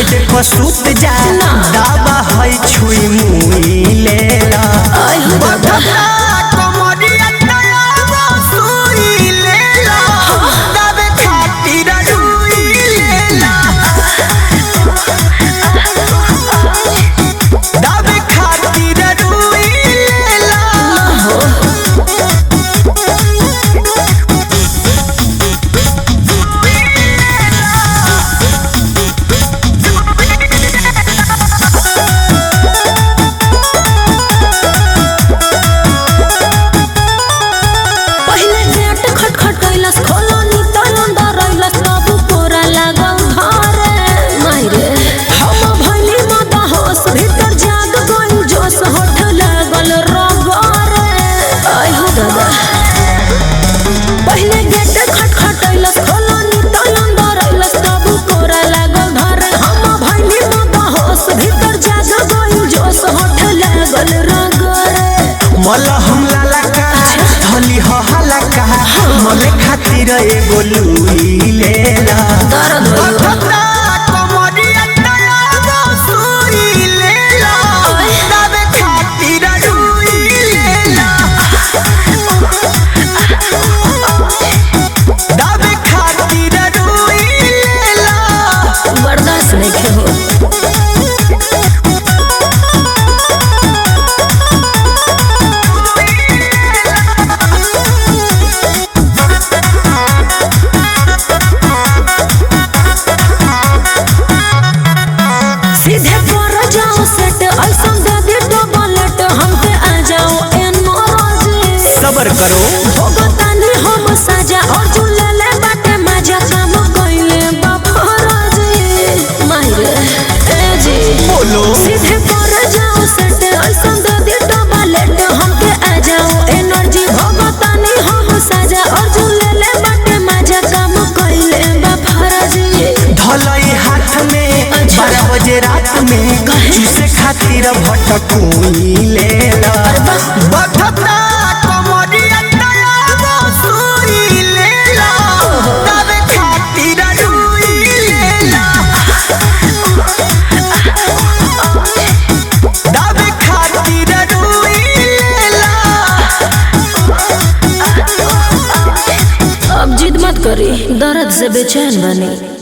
Bed पर सुत जा दावा है छुई मुई लेला हम लाला का धली हला का मले खातिर एगो लुई लेला बर्दाश्त नहीं हो सबर करो भोगतानी हम सजा और झूलले बाटे मजा काम कइले बाफराजी माहिरे ए जी बोलो सीधे पर जाओ सेट ऐसा दे डबलेट हमके आ जाओ एनर्जी भोगतानी हम सजा और झूलले बाटे मजा काम कइले बाफराजी धलई हाथ में 12 बजे रात में चूसे खातिर भटकुई लेला बखता अब जिद मत करी दर्द से बेचैन बनी।